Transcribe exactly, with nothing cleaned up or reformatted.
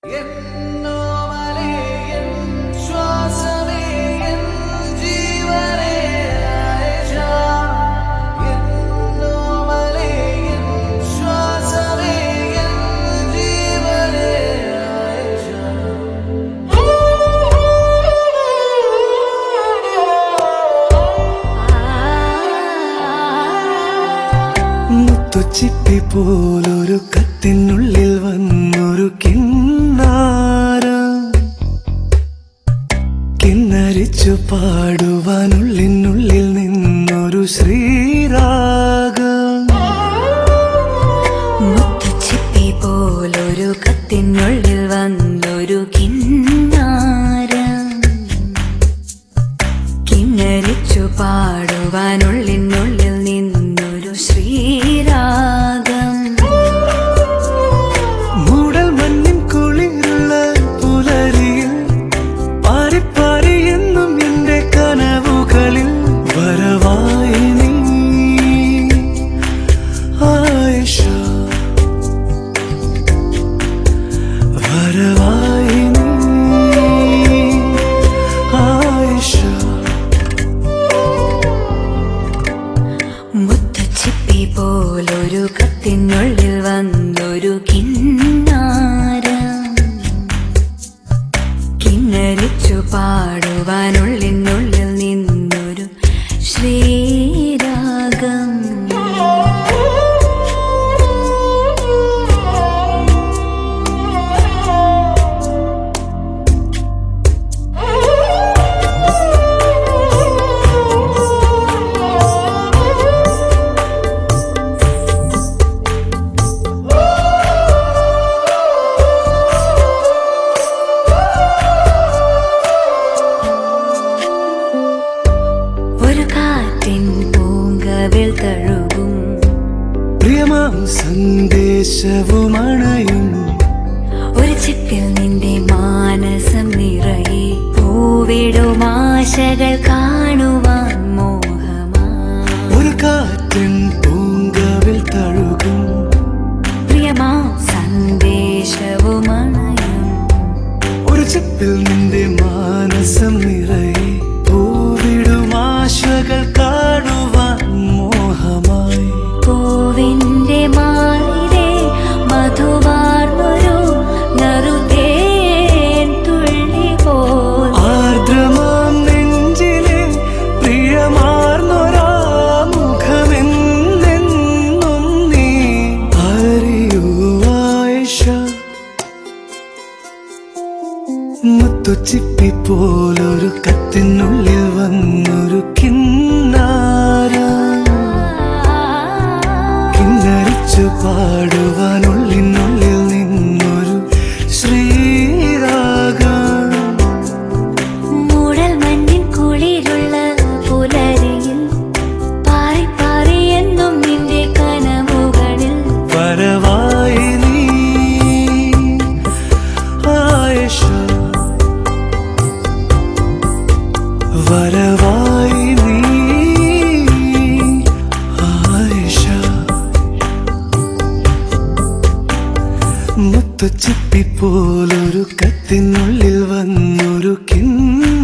മുത്തുച്ചിപ്പി പോലൊരു കത്തിനുള്ളിൽ വന്നൊരു കിന്നാരം കിന്നരിച്ചു പാടുവാനുള്ളിനുള്ളിൽ നിന്നൊരു ശ്രീരാഗം. മുത്തുച്ചിപ്പി പോലൊരു കത്തിനുള്ളിൽ വന്നൊരു കിന്നാരം കിന്നരിച്ചു പാടുവാനുള്ളിനുള്ളിൽ നിന്നൊരു ശ്രീരാഗം. മൂടൽ മഞ്ഞിൻ കുളിരുള്ള പുലരിയിൽ പാരിപ്പാരി എന്നും എന്റെ കനവുകളിൽ വരവായി നീ ആയിഷ, വരവായി നീ ആയിഷ. മുത്തുച്ചിപ്പി പോലൊരു കത്തിനുള്ളിൽ വന്നൊരു കിന്നാരം കിന്നരിച്ചു പാടുവാനുള്ളിനുള്ളിൽ നിന്നൊരു ശ്രീരാഗം. ഒരു കാറ്റിൻ പൂങ്കവിൽ തഴുകും പ്രിയമാം സന്ദേശവുമണയും ഒരു ചിപ്പിൽ നിന്റെ മാനസം നിറയെ പൂവിടും ആശകൾ കാണുവാൻ മോഹമാ. ഒരു കാറ്റിൻ പൂങ്കവിൽ തഴുകും പ്രിയമാ സന്ദേശവുമണയും ഒരു ചെപ്പിൽ നിന്റെ മാനസം നിറയെ പൂവിടും ആശകൾ കാണുവാൻ മോഹമായി. പൂവിന്റെ മാറിലെ മധുവാർന്നൊരു നറുതേൻ തുള്ളി പോൽ ആർദ്രമാം നെഞ്ചിലെ പ്രിയമാർന്നൊരാ മുഖമെന്നെന്നും നീ അറിയൂ ആയിഷ. മുത്തുച്ചിപ്പി പോലൊരു കത്തിനുള്ളിൽ വന്നൊരു കിന്നാരം കിന്നരിച്ചു പാടുവാനുള്ളിനുള്ളിൽ നിന്നൊരു ശ്രീരാഗം. മൂടൽ മഞ്ഞിൻ കുളിരുള്ള പുലരിയിൽ പാറി പാറി എന്നും നിന്റെ കനവുകളിൽ വരവായി നീ ആയിഷ, വരവായി നീ ആയിഷ. മുത്തുച്ചിപ്പി പോലൊരു കത്തിനുള്ളിൽ വന്നൊരു കിന്നാരം